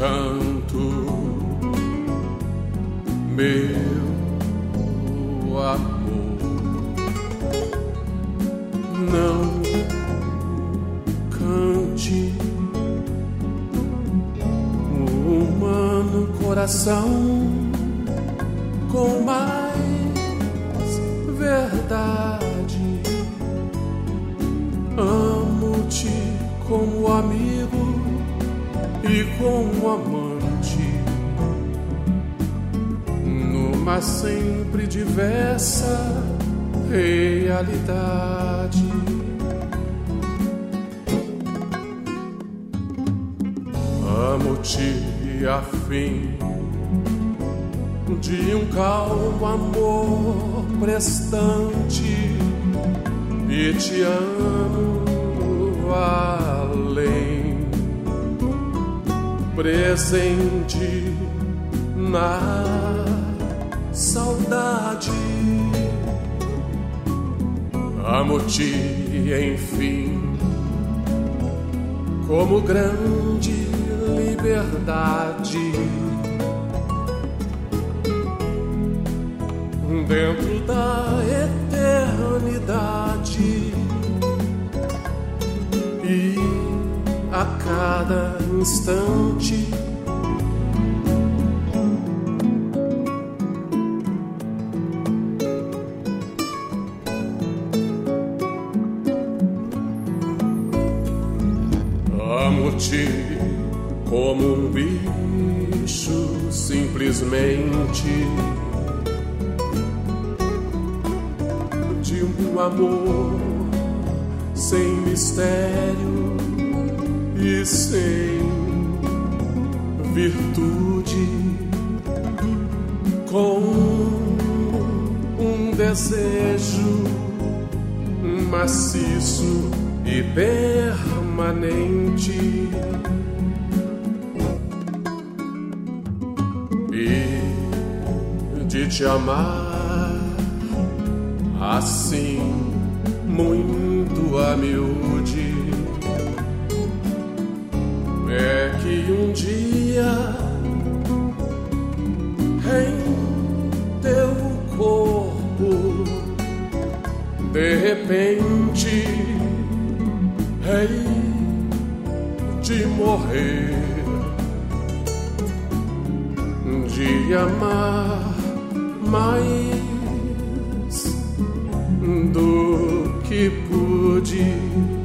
canto, meu amor, não cante. O humano coração com mais verdade, amo-te como amigo e como amante, numa sempre diversa realidade. Amo-te a fim de um calmo amor prestante, e te amo além, presente na saudade. Amo-te, enfim, como grande liberdade, dentro da eternidade, e a cada instante amo-te como um bicho, simplesmente, de um amor sem mistério e sem virtude, com um desejo maciço e permanente, e de te amar assim muito a miúde, é que um dia em teu corpo de repente hei de morrer, de amar mais do que pude.